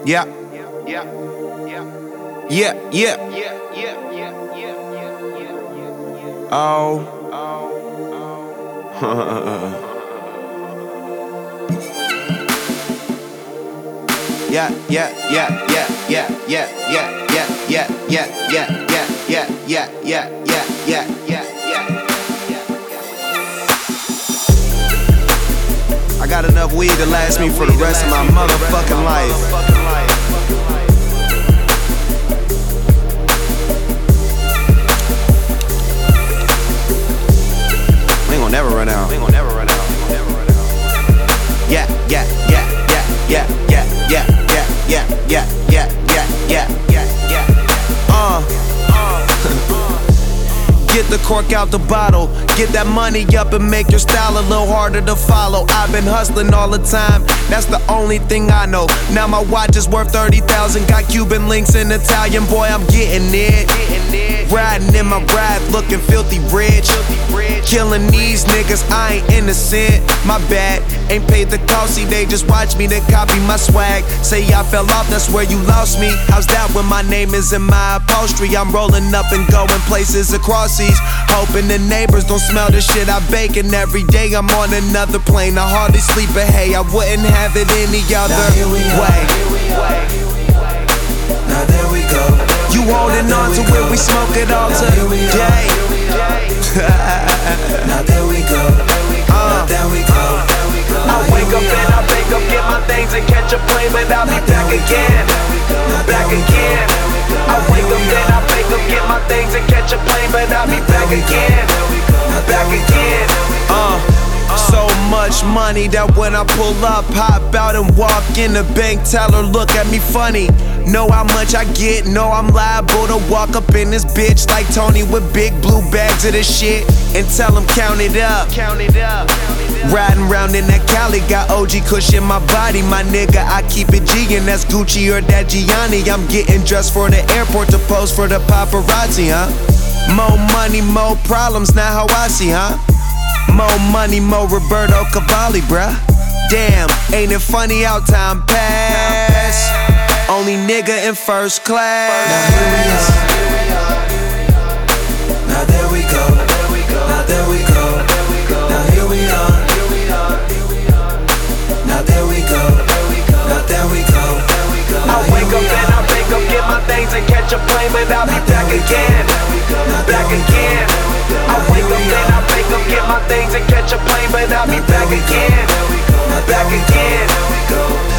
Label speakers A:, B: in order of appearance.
A: Yeah. Yeah. Oh. Yeah. I got enough weed to last me for the rest of my motherfucking life. Never run out. Yeah. Get the cork out the bottle. Get that money up and make your style a little harder to follow. I've been hustling all the time, that's the only thing I know. Now my watch is worth 30,000. Got Cuban links in Italian, boy, I'm getting it. Riding in my ride, looking filthy rich. Killing these niggas, I ain't innocent. My bad, ain't paid the cost. See, they just watch me, they copy my swag. Say I fell off, that's where you lost me. How's that when my name is in my upholstery? I'm rolling up and going places across seas, hoping the neighbors don't smell the shit I bake. And every day I'm on another plane. I hardly sleep, but hey, I wouldn't have it any other way.
B: Now there we go.
A: You holding on to it, we smoke it all today.
B: Now there we go. Now there we go.
A: I wake up and I bake up, get my things and catch a plane, but I'll be back again. Back again. I wake up and I bake up, get my things and catch a plane, but I'll be back again. Back again. So much money that when I pull up, hop out and walk in the bank teller look at me funny. Know how much I get, know I'm liable to walk up in this bitch like Tony with big blue bags of this shit and tell him count it up. Riding round in that Cali, got OG Kush in my body, my nigga, I keep it G and that's Gucci or that Gianni. I'm getting dressed for the airport to pose for the paparazzi, huh? More money, more problems, not how I see, huh? More money, more Roberto Cavalli, bruh. Damn, ain't it funny how time pass? Only nigga in first class.
B: Now here we are. Now there we go. Now there we go. Now here we are. Now there we go. Now there we go.
A: I wake up and I bake up, get my things and catch a plane, but I'll be back again. Back again. I wake up and I bake up, get my things and catch a plane, but I'll be back again. Back again.